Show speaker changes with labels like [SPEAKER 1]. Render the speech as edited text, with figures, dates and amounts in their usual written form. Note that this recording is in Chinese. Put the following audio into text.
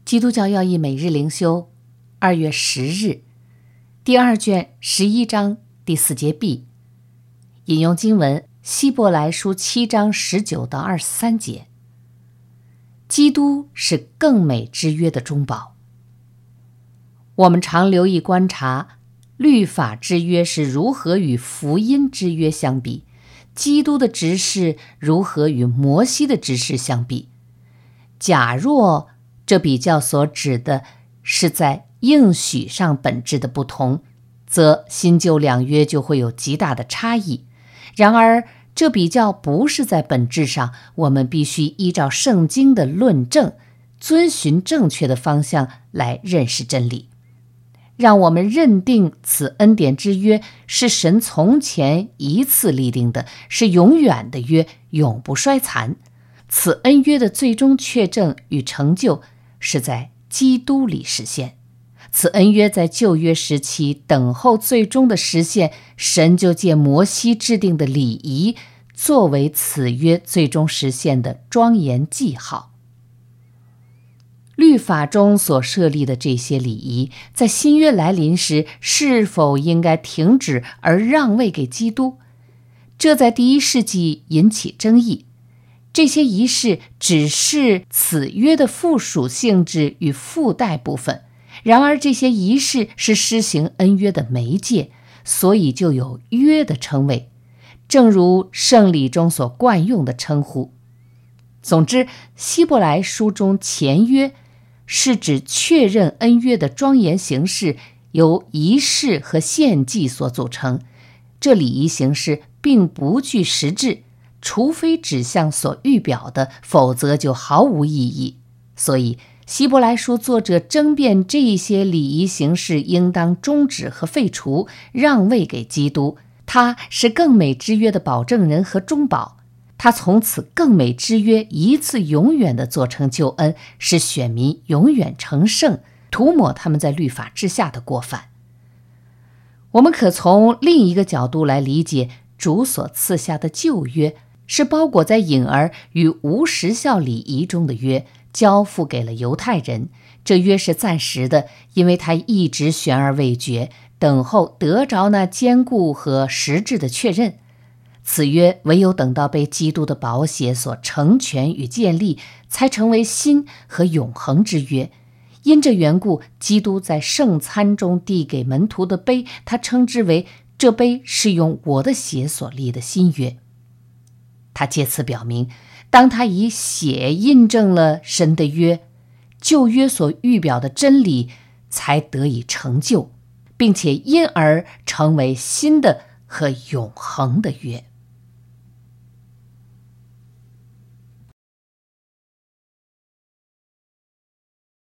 [SPEAKER 1] 基督教要义每日灵修2月10日，第2卷11章第4节 B， 引用经文希伯来书7章19到23节。基督是更美之约的中保。我们常留意观察，律法之约是如何与福音之约相比，基督的执事如何与摩西的执事相比。假若这比较所指的是在应许上本质的不同，则新旧两约就会有极大的差异。然而这比较不是在本质上，我们必须依照圣经的论证，遵循正确的方向来认识真理。让我们认定此恩典之约是神从前一次立定的，是永远的约，永不衰残。此恩约的最终确证与成就是在基督里实现。此恩约在旧约时期等候最终的实现，神就借摩西制定的礼仪作为此约最终实现的庄严记号。律法中所设立的这些礼仪，在新约来临时是否应该停止而让位给基督？这在第1世纪引起争议。这些仪式只是此约的附属性质与附带部分，然而这些仪式是施行恩约的媒介，所以就有约的称谓，正如圣礼中所惯用的称呼。总之，希伯来书中前约是指确认恩约的庄严形式，由仪式和献祭所组成。这礼仪形式并不具实质，除非指向所预表的，否则就毫无意义。所以希伯来书作者争辩这些礼仪形式应当终止和废除，让位给基督。他是更美之约的保证人和中保，他从此更美之约一次永远地做成救恩，使选民永远成圣，涂抹他们在律法之下的过犯。我们可从另一个角度来理解，主所赐下的旧约是包裹在隐而与无时效礼仪中的约，交付给了犹太人。这约是暂时的，因为他一直悬而未决，等候得着那坚固和实质的确认。此约唯有等到被基督的宝血所成全与建立，才成为新和永恒之约。因这缘故，基督在圣餐中递给门徒的杯，他称之为这杯是用我的血所立的新约。他借此表明，当他以血印证了神的约，旧约所预表的真理才得以成就，并且因而成为新的和永恒的约。